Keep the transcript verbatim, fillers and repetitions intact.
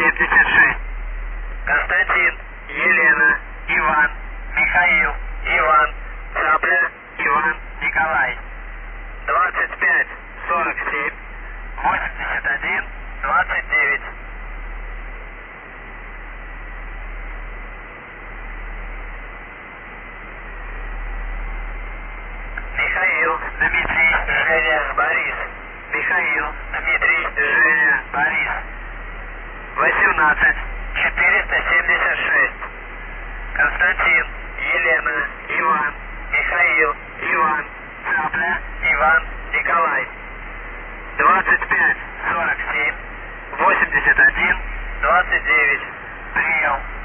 семьдесят шесть. Константин, Елена, Иван, Михаил, Иван, Цапля, Иван, Николай. двадцать пять сорок семь восемьдесят один двадцать девять. Михаил, Дмитрий, Женя, Борис. Михаил, Дмитрий, Женя, Борис. восемнадцать четыреста семьдесят шесть. Константин, Елена, Иван, Михаил, Иван, Цапля, Иван, Николай. двадцать пять сорок семь восемьдесят один двадцать девять. Принял.